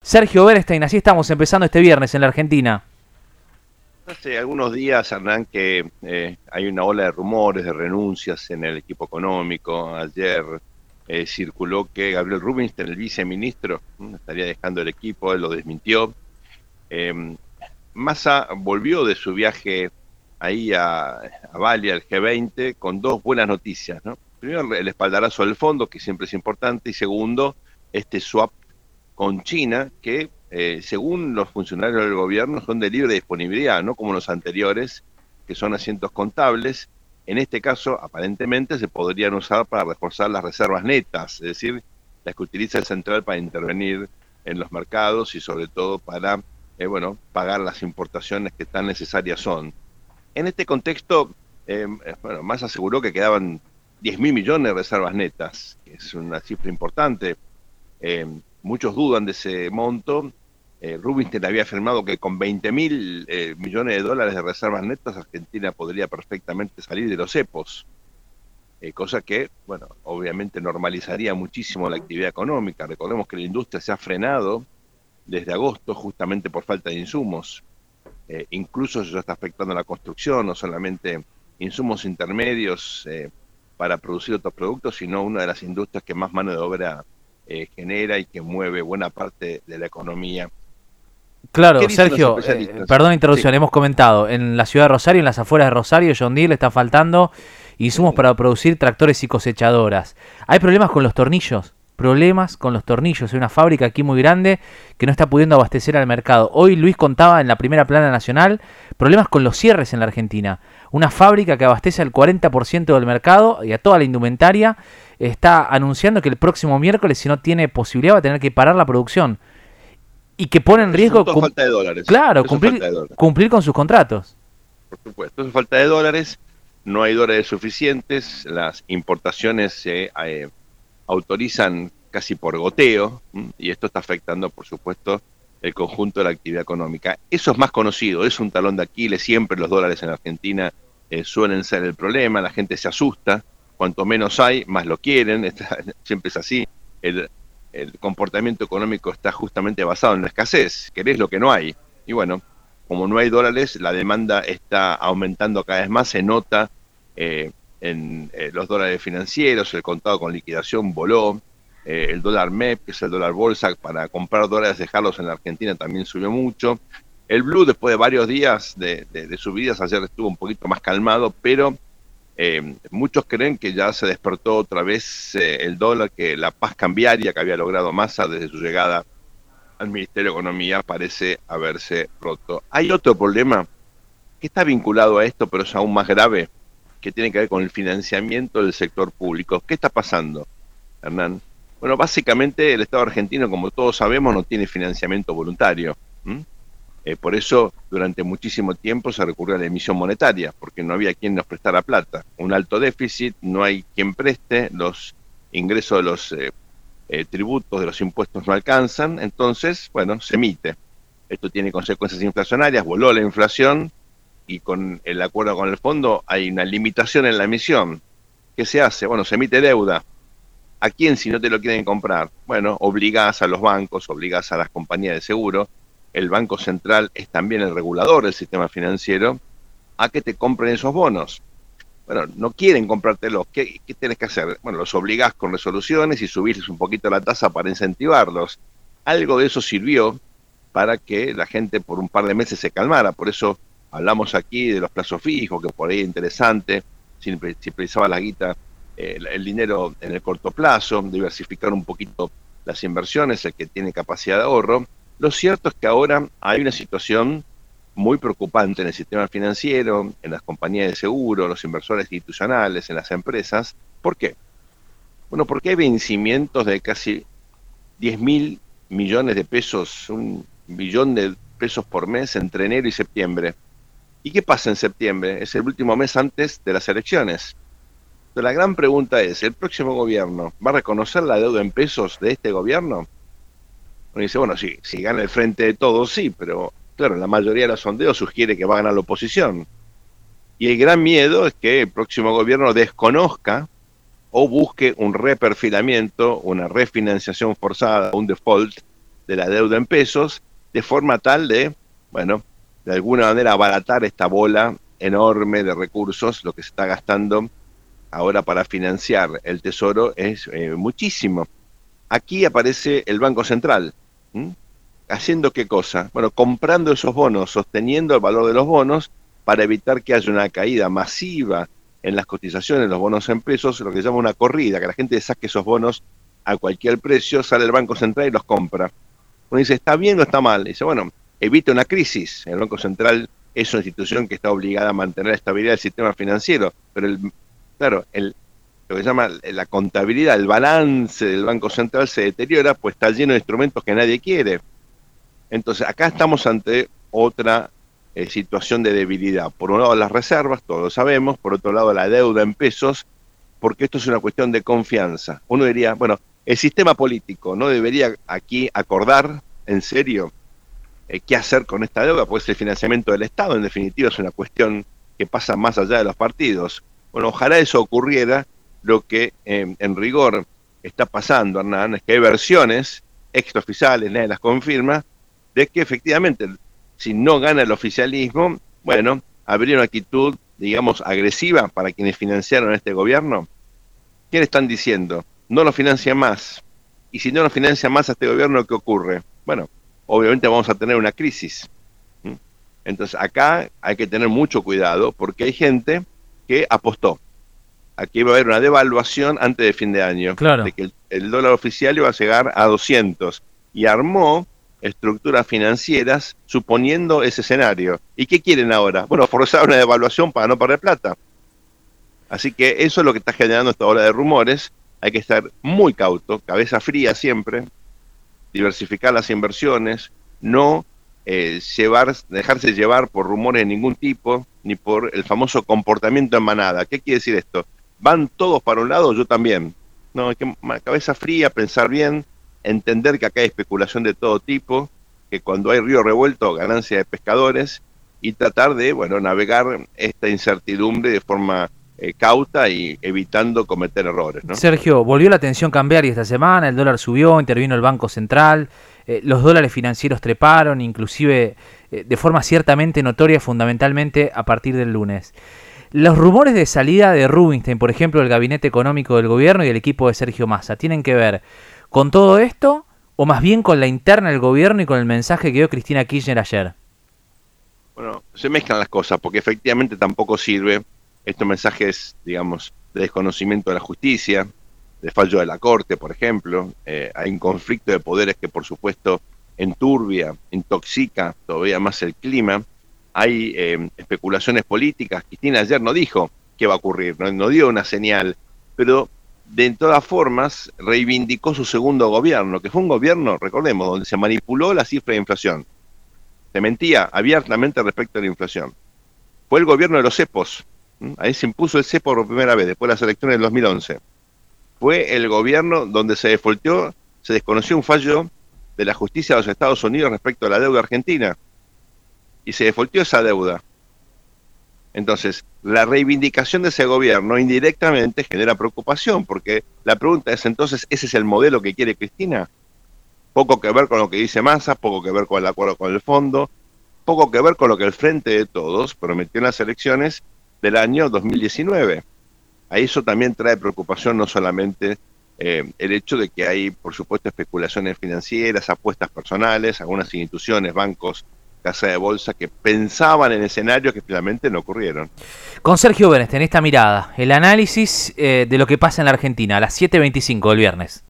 Sergio Bernstein, así estamos empezando este viernes en la Argentina. Hace algunos días, Hernán, que hay una ola de rumores, de renuncias en el equipo económico. Ayer circuló que Gabriel Rubinstein, el viceministro, estaría dejando el equipo, él lo desmintió. Eh, Massa volvió de su viaje ahí a Bali, al G20, con dos buenas noticias, ¿no? Primero, el espaldarazo del fondo, que siempre es importante, y segundo, este swap con China, que según los funcionarios del gobierno son de libre disponibilidad, no como los anteriores, que son asientos contables. En este caso, aparentemente, se podrían usar para reforzar las reservas netas, es decir, las que utiliza el central para intervenir en los mercados y sobre todo para pagar las importaciones que tan necesarias son. En este contexto, Massa aseguró que quedaban 10.000 millones de reservas netas, que es una cifra importante. Eh, Muchos dudan de ese monto. Rubinstein había afirmado que con 20.000 millones de dólares de reservas netas, Argentina podría perfectamente salir de los cepos, cosa que, obviamente normalizaría muchísimo la actividad económica. Recordemos que la industria se ha frenado desde agosto justamente por falta de insumos. Incluso eso está afectando a la construcción, no solamente insumos intermedios para producir otros productos, sino una de las industrias que más mano de obra genera y que mueve buena parte de la economía. Claro, ¿Qué dicen los Sergio, especialistas? perdón la Sí, interrupción, hemos comentado, en la ciudad de Rosario, en las afueras de Rosario, John Deere le está faltando insumos para producir tractores y cosechadoras. Hay problemas con los tornillos, hay una fábrica aquí muy grande que no está pudiendo abastecer al mercado. Hoy Luis contaba en la primera plana nacional problemas con los cierres en la Argentina. Una fábrica que abastece al 40% del mercado y a toda la indumentaria está anunciando que el próximo miércoles, si no tiene posibilidad, va a tener que parar la producción. Y que pone en riesgo eso es falta de dólares. claro, Eso es falta de dólares, cumplir con sus contratos. por supuesto. Eso es falta de dólares. No hay dólares suficientes. Las importaciones se autorizan casi por goteo, y esto está afectando, por supuesto, el conjunto de la actividad económica. Eso es más conocido, es un talón de Aquiles. Siempre los dólares en Argentina suelen ser el problema. La gente se asusta. Cuanto menos hay, más lo quieren. Siempre es así. El comportamiento económico está justamente basado en la escasez. Querés lo que no hay. Y bueno, como no hay dólares, la demanda está aumentando cada vez más. Se nota en los dólares financieros. El contado con liquidación voló. El dólar MEP, que es el dólar bolsa, para comprar dólares, dejarlos en la Argentina, también subió mucho. El blue, después de varios días de subidas, ayer estuvo un poquito más calmado, pero muchos creen que ya se despertó otra vez el dólar, que la paz cambiaria que había logrado Massa desde su llegada al Ministerio de Economía parece haberse roto. Hay otro problema que está vinculado a esto, pero es aún más grave, que tiene que ver con el financiamiento del sector público. ¿Qué está pasando, Hernán? Bueno, básicamente el Estado argentino, como todos sabemos, no tiene financiamiento voluntario. Por eso, durante muchísimo tiempo se recurrió a la emisión monetaria, porque no había quien nos prestara plata. Un alto déficit, no hay quien preste, los ingresos de los tributos, de los impuestos no alcanzan, entonces, se emite. Esto tiene consecuencias inflacionarias, voló la inflación, y con el acuerdo con el fondo hay una limitación en la emisión. ¿Qué se hace? Se emite deuda. ¿A quién si no te lo quieren comprar? Obligás a los bancos, obligás a las compañías de seguro. El Banco Central es también el regulador del sistema financiero, a que te compren esos bonos. No quieren comprártelos. ¿Qué tenés que hacer? Los obligás con resoluciones y subirles un poquito la tasa para incentivarlos. Algo de eso sirvió para que la gente por un par de meses se calmara. Por eso hablamos aquí de los plazos fijos, que por ahí es interesante, si precisaba la guita, el dinero en el corto plazo, diversificar un poquito las inversiones, el que tiene capacidad de ahorro. Lo cierto es que ahora hay una situación muy preocupante en el sistema financiero, en las compañías de seguro, los inversores institucionales, en las empresas. ¿Por qué? Porque hay vencimientos de casi 10.000 millones de pesos, 1.000.000 de pesos por mes entre enero y septiembre. ¿Y qué pasa en septiembre? Es el último mes antes de las elecciones. Pero la gran pregunta es, ¿el próximo gobierno va a reconocer la deuda en pesos de este gobierno? Uno dice, sí, si gana el Frente de Todos, sí, pero claro, la mayoría de los sondeos sugiere que va a ganar la oposición. Y el gran miedo es que el próximo gobierno desconozca o busque un reperfilamiento, una refinanciación forzada, un default de la deuda en pesos, de forma tal de, bueno, de alguna manera abaratar esta bola enorme de recursos. Lo que se está gastando ahora para financiar el Tesoro es muchísimo. Aquí aparece el Banco Central. ¿Haciendo qué cosa? Bueno, comprando esos bonos, sosteniendo el valor de los bonos para evitar que haya una caída masiva en las cotizaciones de los bonos en pesos, lo que se llama una corrida, que la gente saque esos bonos a cualquier precio, sale el Banco Central y los compra. Uno dice, ¿está bien o está mal? Dice, bueno, evita una crisis. El Banco Central es una institución que está obligada a mantener la estabilidad del sistema financiero, pero lo que se llama la contabilidad, el balance del Banco Central se deteriora, pues está lleno de instrumentos que nadie quiere. Entonces, acá estamos ante otra situación de debilidad. Por un lado, las reservas, todos lo sabemos. Por otro lado, la deuda en pesos, porque esto es una cuestión de confianza. Uno diría, bueno, el sistema político no debería aquí acordar, en serio, qué hacer con esta deuda, pues el financiamiento del Estado, en definitiva, es una cuestión que pasa más allá de los partidos. Bueno, ojalá eso ocurriera. Lo que en rigor está pasando, Hernán, es que hay versiones extraoficiales, nadie las confirma, de que efectivamente, si no gana el oficialismo, bueno, habría una actitud, digamos, agresiva para quienes financiaron a este gobierno. ¿Qué le están diciendo? No lo financia más. Y si no lo financia más a este gobierno, ¿qué ocurre? Bueno, obviamente vamos a tener una crisis. Entonces, acá hay que tener mucho cuidado porque hay gente que apostó. Aquí va a haber una devaluación antes de fin de año. Claro. De que el dólar oficial iba a llegar a 200. Y armó estructuras financieras suponiendo ese escenario. ¿Y qué quieren ahora? Bueno, forzar una devaluación para no perder plata. Así que eso es lo que está generando esta ola de rumores. Hay que estar muy cauto, cabeza fría siempre, diversificar las inversiones, no dejarse llevar por rumores de ningún tipo, ni por el famoso comportamiento en manada. ¿Qué quiere decir esto? ¿Van todos para un lado? Yo también. No, hay que cabeza fría, pensar bien, entender que acá hay especulación de todo tipo, que cuando hay río revuelto, ganancia de pescadores, y tratar de, bueno, navegar esta incertidumbre de forma cauta y evitando cometer errores, ¿no? Sergio, volvió la tensión cambiaria esta semana, el dólar subió, intervino el Banco Central, los dólares financieros treparon, inclusive de forma ciertamente notoria, fundamentalmente a partir del lunes. Los rumores de salida de Rubinstein, por ejemplo, del gabinete económico del gobierno y el equipo de Sergio Massa, ¿tienen que ver con todo esto o más bien con la interna del gobierno y con el mensaje que dio Cristina Kirchner ayer? Bueno, se mezclan las cosas porque efectivamente tampoco sirve estos mensajes, digamos, de desconocimiento de la justicia, de fallo de la Corte, por ejemplo. Hay un conflicto de poderes que, por supuesto, enturbia, intoxica todavía más el clima. Hay especulaciones políticas. Cristina ayer no dijo qué va a ocurrir, no dio una señal, pero de todas formas reivindicó su segundo gobierno, que fue un gobierno, recordemos, donde se manipuló la cifra de inflación. Se mentía abiertamente respecto a la inflación. Fue el gobierno de los cepos. Ahí se impuso el cepo por primera vez, después de las elecciones del 2011. Fue el gobierno donde se desconoció un fallo de la justicia de los Estados Unidos respecto a la deuda argentina. Y se defaultó esa deuda. Entonces, la reivindicación de ese gobierno indirectamente genera preocupación, porque la pregunta es entonces, ¿ese es el modelo que quiere Cristina? Poco que ver con lo que dice Massa, poco que ver con el acuerdo con el fondo, poco que ver con lo que el Frente de Todos prometió en las elecciones del año 2019. A eso también trae preocupación no solamente el hecho de que hay, por supuesto, especulaciones financieras, apuestas personales, algunas instituciones, bancos, casa de bolsa, que pensaban en escenarios que finalmente no ocurrieron. Con Sergio Bernstein, esta mirada, el análisis de lo que pasa en la Argentina, a las 7:25 del viernes.